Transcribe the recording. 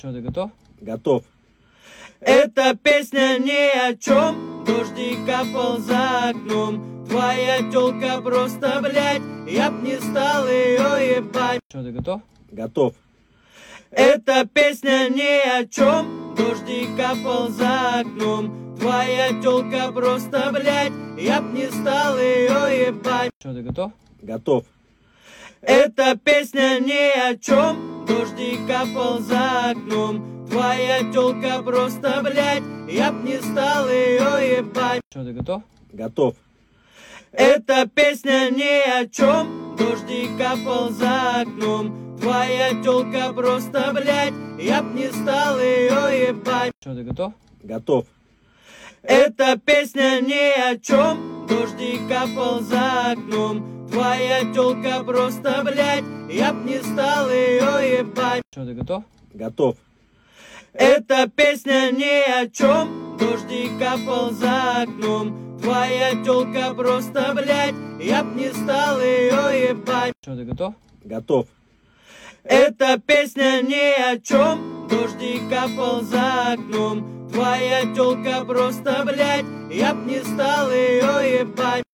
Что, ты готов? Готов. Эта песня ни о чем, дождик капал за окном. Твоя тёлка просто, блядь, я б не стал ее ебать. Что, ты готов? Готов. Эта песня ни о чем, дождик капал за окном. Твоя тёлка просто, блядь, я б не стал ее ебать. Что, ты готов? Готов. Эта песня ни о чем, дождик капал за окном. Твоя тёлка просто, блядь, я б не стал ее ебать. Что, ты готов? Готов. Эта песня ни о чем, дождик капал за окном. Твоя тёлка просто, блядь, я б не стал ее ебать. Что, ты готов? Готов. Эта песня ни о чем, дождик капал за окном. Твоя тёлка просто, блядь, я б не стал ее ебать. Что, ты готов? Готов. Эта песня ни о чем, дождик капал за окном. Твоя тёлка просто, блядь, я б не стал ее ебать. Что, ты готов? Готов. Эта песня ни о чем, дождик капал за окном. Твоя тёлка просто, блядь, я б не стал ее ебать.